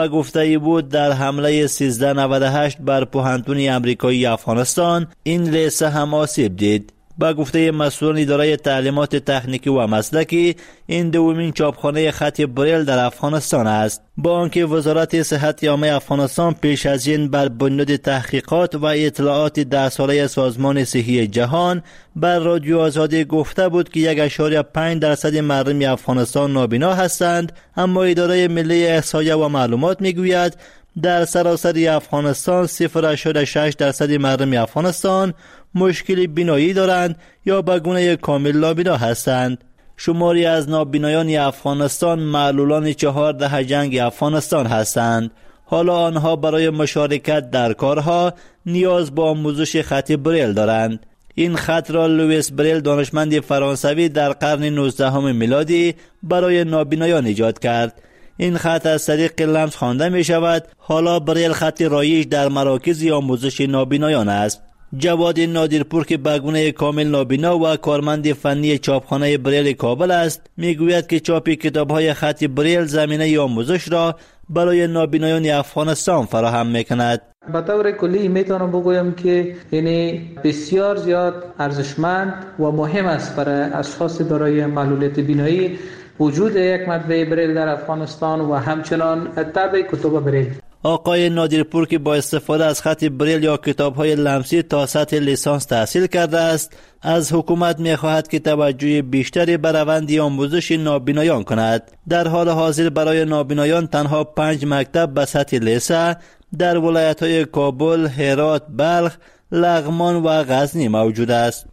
گفته بود در حمله 1398 بر پوهنتون آمریکایی افغانستان این لیسه هم آسیب دید. با گفته مسئولان اداره تعلیمات تکنیکی و مسلکی، این دومین چاپخانه خط بریل در افغانستان است. با آنکه وزارت صحت عامه افغانستان پیش از این بر بنیاد تحقیقات و اطلاعات 10 ساله سازمان صحی جهان بر رادیو آزادی گفته بود که 1.5% مردم افغانستان نابینا هستند، اما اداره ملی احصایه و معلومات میگوید در سراسر افغانستان 0.6% مردم افغانستان مشکل بینایی دارند یا به گونه کامل نابینا هستند. شماری از نابینایان افغانستان معلولان 4 دهه جنگ افغانستان هستند. حالا آنها برای مشارکت در کارها نیاز به آموزش خط بریل دارند. این خط را لوئیس بریل دانشمند فرانسوی در قرن 19 میلادی برای نابینایان ایجاد کرد. این خط از طریق لمس خوانده می شود. حالا بریل خط رایج در مراکز آموزش نابینایان است. جواد نادرپور که به گونه کامل نابینا و کارمند فنی چاپخانه بریل کابل است، میگوید که چاپ کتاب‌های خط بریل زمینه آموزش را برای نابینایان افغانستان فراهم میکند. به طور کلی میتونم بگویم که یعنی بسیار زیاد ارزشمند و مهم است برای اشخاص دارای معلولیت بینایی وجود یک مطبعه بریل در افغانستان و همچنان طبع کتب بریل. آقای نادرپور که با استفاده از خط بریل یا کتاب‌های لمسی تا سطح لیسانس تحصیل کرده است، از حکومت می‌خواهد که توجه بیشتری به روند آموزش نابینایان کند. در حال حاضر برای نابینایان تنها 5 مکتب به سطح لیسه در ولایت‌های کابل، هرات، بلخ، لغمان و غزنی موجود است.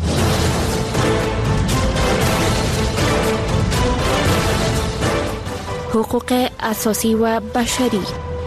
حقوق اساسی و بشری.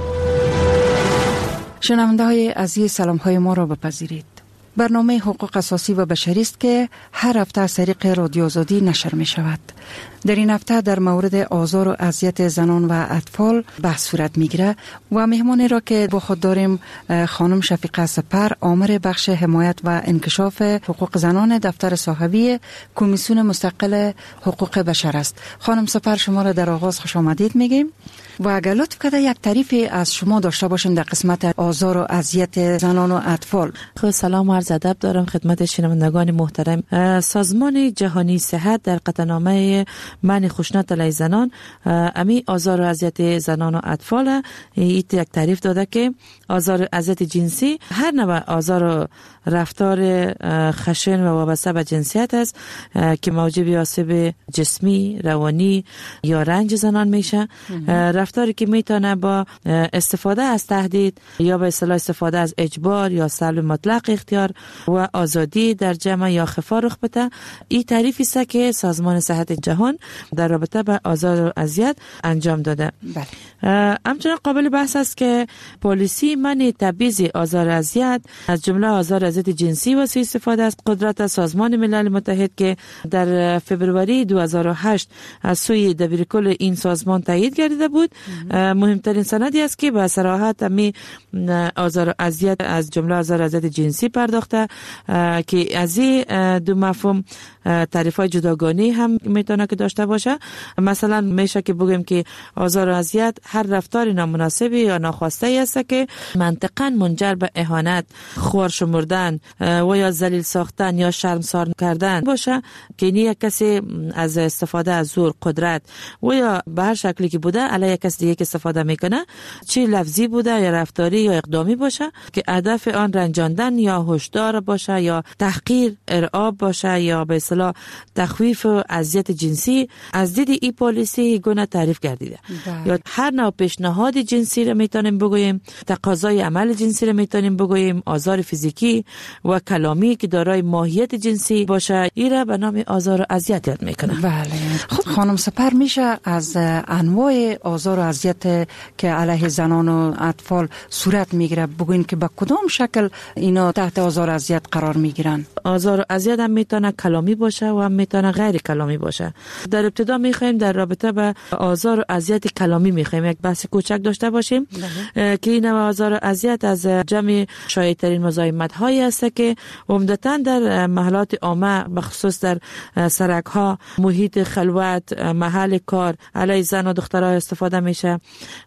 شنونده های عزیز، سلام های ما را بپذیرید. برنامه حقوق اساسی و بشری است که هر هفته از طریق رادیو آزادی نشر می شود. در این هفته در مورد آزار و اذیت زنان و اطفال بحث صورت می گیره و مهمانی را که با خود داریم خانم شفیقه سپر، آمر بخش حمایت و انکشاف حقوق زنان دفتر صاحبی کمیسیون مستقل حقوق بشر است. خانم سپر، شما را در آغاز خوش آمدید میگیم و اگر لطف کرده یک تعریفی از شما داشته باشیم در قسمت آزار و اذیت زنان و اطفال. خب سلام و عرض ادب دارم خدمت شنوندگان محترم. سازمان جهانی صحت در قطعنامه منع خشونت علیه زنان امی آزار و اذیت زنان و اطفال یک تعریف داده که آزار و اذیت جنسی هر نوع آزار و رفتار خشن و وابسته به جنسیت است که موجب آسیب جسمی، روانی یا رنج زنان میشه. رفتاری که میتونه با استفاده از تهدید یا به اصطلاح استفاده از اجبار یا سلب مطلق اختیار و آزادی در جمع یا خفا رخ بده. این تعریفی است که سازمان صحت جهان در رابطه با آزار و اذیت انجام داده. همچنین قابل بحث است که پالیسی منع تبعیض آزار و اذیت از جمله آزار و اذیت جنسی و سوء استفاده است قدرت سازمان ملل متحد که در فبروری 2008 از سوی دبیرکل این سازمان تایید گردیده بود. مهمترین سندی است که به صراحت می آزار و اذیت از جمله آزار و اذیت جنسی پرداخته که از این دو مفهوم تعریف‌های جداگانه هم میتونه که داشته باشه. مثلا میشه که بگیم که آزار و اذیت هر رفتار نامناسب یا ناخواسته است که منطقاً منجر به اهانت، خوار شمردن و یا ذلیل ساختن یا شرمسار کردن باشه که یک کسی از استفاده از زور، قدرت و یا به هر شکلی که بوده علیه کسی دیگه که استفاده میکنه، چه لفظی بوده یا رفتاری یا اقدامی باشه که هدف آن رنجاندن یا هشدار باشه یا تحقیر، ارعاب باشه یا به اصطلاح تخویف و اذیت جنسی. از دید این پالیسی گونه تعریف گردیده. یا هر نوع پیشنهاد جنسی رو میتونیم بگوییم، تقاضای عمل جنسی رو میتونیم بگوییم، آزار فیزیکی و کلامی که دارای ماهیت جنسی باشه، این را به نام آزار و اذیت یاد میکنه. بله. خب خانم سپر، میشه از انواع آزار و اذیت که علیه زنان و اطفال صورت میگیره بگوین که به کدام شکل اینا تحت آزار آزار و اذیت قرار میگیرن؟ آزار و اذیت هم میتونه کلامی باشه و هم میتونه غیر کلامی باشه. در ابتدا میخوایم در رابطه با آزار و اذیت کلامی میخوایم یک بحث کوچک داشته باشیم که این آزار و اذیت از جمع شایع‌ترین مزاحمت هایی است که عمدتاً در محلات عامه بخصوص در سرک ها، محیط خلوت، محل کار علیه زن و دخترها استفاده میشه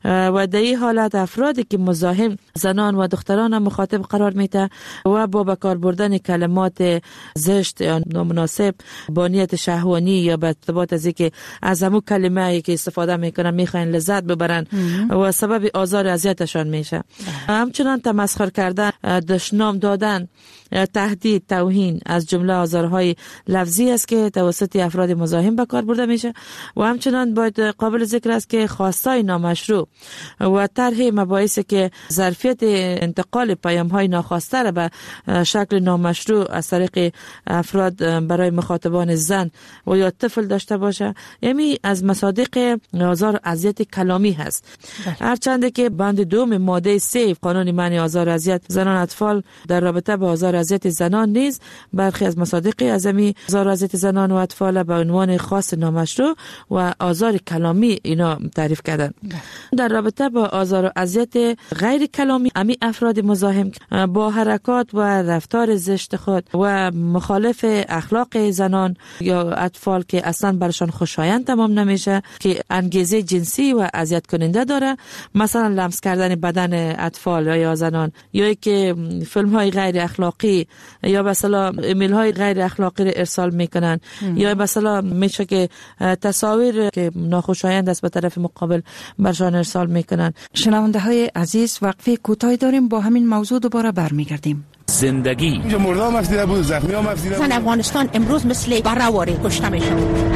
و در این حالت افرادی که مزاحم زنان و دختران مخاطب قرار میده و با کار بردن کلمات زشت یا نامناسب با نیت شهوانی یا به ارتباط از اینکه از همون کلمه‌ای که استفاده میکنن میخواین لذت ببرن و سبب آزار و اذیتشان میشه. همچنان تمسخر کردن، دشنام دادن، تهدید، توهین از جمله آزارهای لفظی است که توسط افراد مزاحم به کار برده میشه و همچنان باید قابل ذکر است که خواستای نامشروع و طرح مباحثی که ظرفیت انتقال پیام‌های ناخواسته را به شکل نامشروع از طریق افراد برای مخاطبان زن و یا طفل داشته باشه، یعنی از مصادیق آزار و اذیت کلامی هست. هرچند که بند دوم ماده 3 قانون منع آزار و اذیت زنان و اطفال در رابطه با آزار و اذیت زنان نیز برخی از مصادیق اعظمی آزار و اذیت زنان و اطفال به عنوان خاص نامشروع و آزار کلامی اینا تعریف کردن. در رابطه با آزار و اذیت غیر کلامی، امی افراد مزاحم با حرکات و رفتار زشت خود و مخالف اخلاق زنان یا اطفال که اصلا برشان خوشایند تمام نمیشه، که انگیزه جنسی و اذیت کننده داره، مثلا لمس کردن بدن اطفال یا زنان، یا که فیلم های غیر اخلاقی یا مثلا ایمیل های غیر اخلاقی را ارسال میکنن یا مثلا میشه که تصاویر که ناخوشایند است به طرف مقابل برشان ارسال میکنن. شنونده های عزیز، وقفه کوتاهی داریم، با همین موضوع دوباره برمیگردیم. زندگی اینجا مردام افزیده بود، زخمی هم افزیده بود. زن افغانستان امروز مثل برهواری کشته میشن.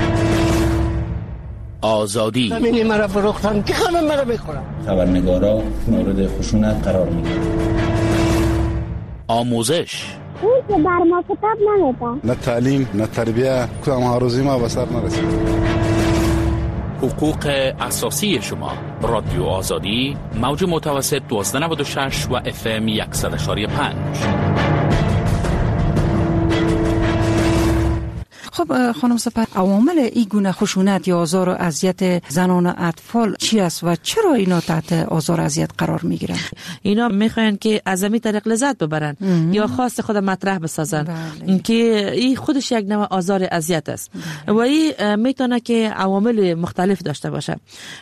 آزادی زمینی مرا فروختن که خانم مرا بخورم. خبرنگارا مورد خشونت قرار میگیرن. آموزش اون که بر ما کتاب نمیده، نه تعلیم نه تربیه، کدام هاروزی ما به سر نرسید. حقوق اساسی شما. رادیو آزادی، موج متوسط 1296 و FM 100.5. خب خانم سپر، عوامل این گونه خشونت یا آزار و اذیت زنان و اطفال چی است و چرا اینا تحت آزار و اذیت قرار میگیرن؟ اینا میخواین که از همین طریق لذت ببرن یا خواست خود مطرح بسازن که این خودش یک نوع آزار و اذیت است و این میتونه که عوامل مختلف داشته باشه.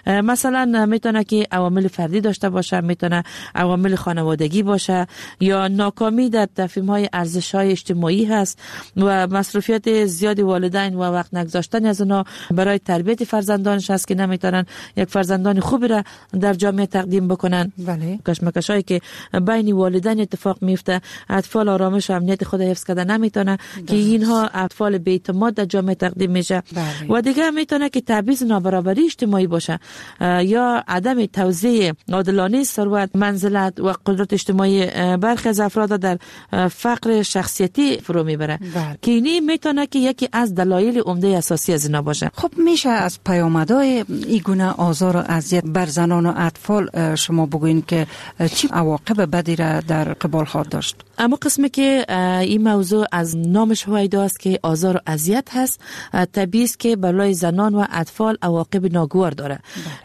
مثلا میتونه که عوامل فردی داشته باشه، میتونه عوامل خانوادگی باشه یا ناکامی در تفهیم‌های ارزش‌های اجتماعی هست و مصروفیت زیاد والدین و وقت نگذاشتن از اونا برای تربیت فرزندانش هست که نمیتونن یک فرزندان خوبی را در جامعه تقدیم بکنن. بله. کشمکشایی که بین والدین اتفاق میفته، اطفال آرامش و امنیت خود حفظ کردن نمیتونه که اینها اطفال بی‌اعتماد در جامعه تقدیم میشه. و دیگه میتونه که تبعیض نابرابری اجتماعی باشه یا عدم توزیع عادلانه ثروت، منزلت و قدرت اجتماعی برخی از افراد در فقر شخصیتی فرو میبره که اینی میتونه که یکی از دلایل عمده اساسی از اینا باشه. خب میشه از پیامدهای این گونه آزار و اذیت بر زنان و اطفال شما بگوین که چی عواقب بدی را در قبال خواهد داشت؟ اما قسمی که این موضوع از نامش هویداست که آزار و اذیت هست، طبیعی است که برای زنان و اطفال عواقب ناگوار داره.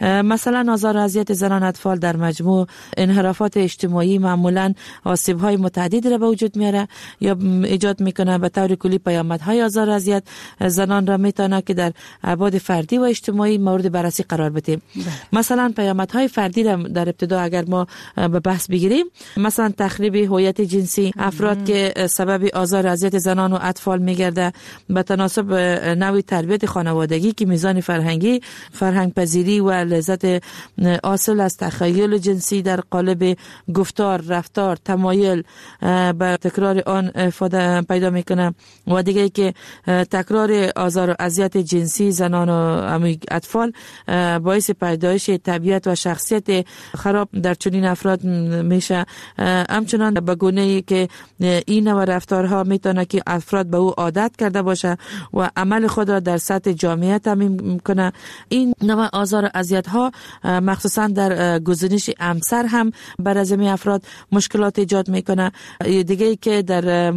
مثلا آزار و اذیت زنان و اطفال در مجموع انحرافات اجتماعی معمولا آسیب‌های متعددی را به وجود میاره یا ایجاد میکنه. به طور کلی پیامدهای آزار و اذیت زنان را میتونه که در ابعاد فردی و اجتماعی مورد بررسی قرار بدیم. مثلا پیامدهای فردی را در ابتدا اگر ما به بحث بگیریم، مثلا تخریب هویت جنسی، افراد که سبب آزار و اذیت زنان و اطفال میگرده به تناسب نوع تربیت خانوادگی که میزان فرهنگی، فرهنگ پذیری و لذت حاصل از تخیل جنسی در قالب گفتار، رفتار، تمایل به تکرار آن پیدا میکنه و دیگه که تکرار آزار و اذیت جنسی زنان و اطفال باعث پیدایش طبیعت و شخصیت خراب در چنین افراد میشه. همچنان به گونه‌ای که این نوع رفتارها میتونه که افراد به او عادت کرده باشه و عمل خود را در سطح جامعه تامین کنه. این نوع آزار و اذیت ها مخصوصا در گزینش همسر هم بر از این افراد مشکلات ایجاد میکنه. دیگه که در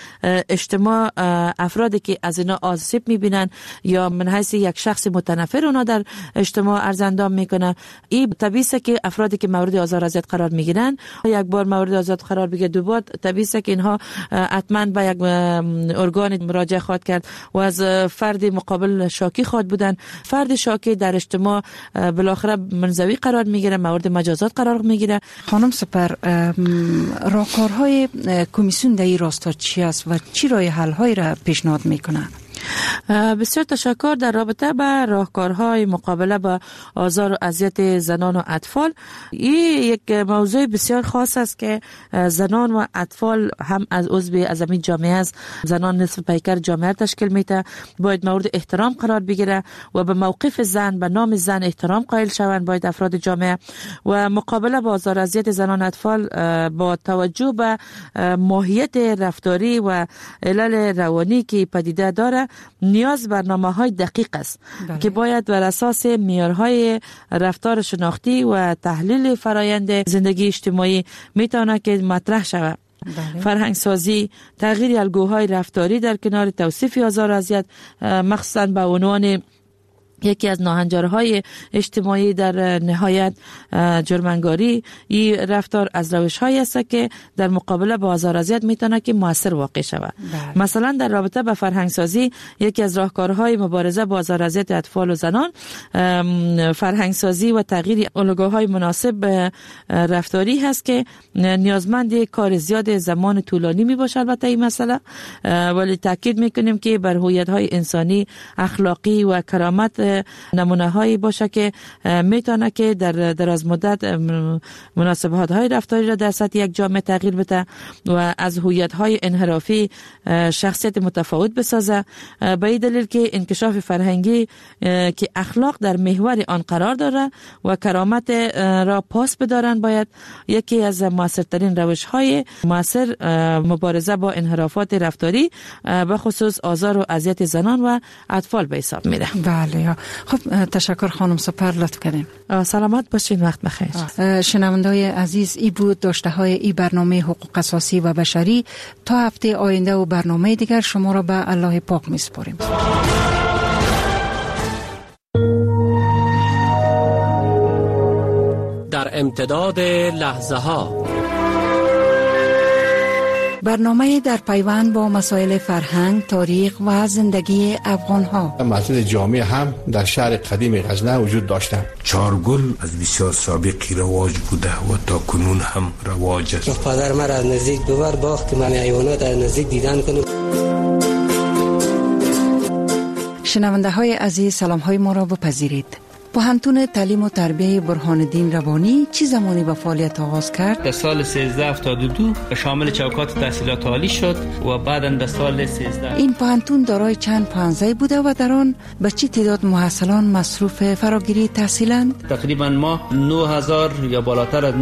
اجتماع افرادی که از اینا آسیب میبینن یا من حیث یک شخص متنفر اونا در اجتماع ارزندام میکنه. این طبیعی است که افرادی که مورد آزار و اذیت قرار میگیرن یک بار مورد آزار قرار بگیره دوبار طبیعی است که اینها حتما به یک ارگان مراجعه خواهد کرد و از فرد مقابل شاکی خواهد بودن. فرد شاکی در اجتماع بالاخره منزوی قرار میگیره، مورد مجازات قرار میگیره. خانم سپر، راهکارهای کمیسیون در این راستا چی است و چی راه حل‌هایی را پیشنهاد میکنه؟ بسیار تشکر. در رابطه با راهکارهای مقابله با آزار و اذیت زنان و اطفال، این یک موضوع بسیار خاص است که زنان و اطفال هم از عضو از این جامعه است. زنان نصف پیکر جامعه تشکیل میده، باید مورد احترام قرار بگیره و به موقف زن، به نام زن احترام قائل شوند باید افراد جامعه. و مقابله با آزار و اذیت زنان و اطفال با توجه به ماهیت رفتاری و علل روانی که پدیده داره نیاز برنامه‌های دقیق است که باید بر اساس معیارهای رفتار شناختی و تحلیل فرایند زندگی اجتماعی میتونه که مطرح شود. فرهنگ سازی، تغییر الگوهای رفتاری در کنار توصیف آزار و اذیت، مخصوصا به عنوان یکی از ناهنجارهای اجتماعی در نهایت جرم‌انگاری، این رفتار از روش‌هایی است که در مقابله با آزار و اذیت میتونه که موثر واقع شود. مثلا در رابطه با فرهنگ سازی، یکی از راهکارهای مبارزه با آزار و اذیت اطفال و زنان فرهنگ سازی و تغییر الگوهای مناسب رفتاری هست که نیازمند کار زیاد زمان طولانی میباشه. البته این مسئله ولی تاکید میکنیم که بر هویت‌های انسانی، اخلاقی و کرامت نمونه هایی باشه که میتونه که در دراز مدت مناسبات های رفتاری را در سطح یک جامعه تغییر بده و از هویت های انحرافی شخصیت متفاوت بسازه. به این دلیل که انکشاف فرهنگی که اخلاق در محور آن قرار داره و کرامت را پاس بدارن باید یکی از موثرترین روش های موثر مبارزه با انحرافات رفتاری به خصوص آزار و اذیت زنان و اطفال به حساب میره. بله. خب تشکر خانم سپر، لطف کردین. سلامت باشین، وقت بخیر. شنونده‌های عزیز، ای بود داشته های ای برنامه حقوق اساسی و بشری. تا هفته آینده و برنامه دیگر شما را به الله پاک میسپاریم. در امتداد لحظه ها، برنامه در پیوند با مسائل فرهنگ، تاریخ و زندگی افغان ها. مسجد جامع هم در شهر قدیم غزنه وجود داشته. چارگل از بسیار سابقی رواج بوده و تا کنون هم رواج است. پدر مرا از نزدیک دوبار باخت که من حیوانات از نزدیک دیدن کنم. شنونده های عزیز، سلام های ما را بپذیرید. پوهنتون تعلیم و تربیه برهان الدین روانی چه زمانی به فعالیت آغاز کرد؟ در سال 1372 شامل چوکات تحصیلات عالی شد و بعداً در سال 13 این پوهنتون دارای چند پانزه بوده و در آن به چه تعداد محصلان مصروف فراگیری تحصیلند؟ تقریباً ما 9000 یا بالاتر از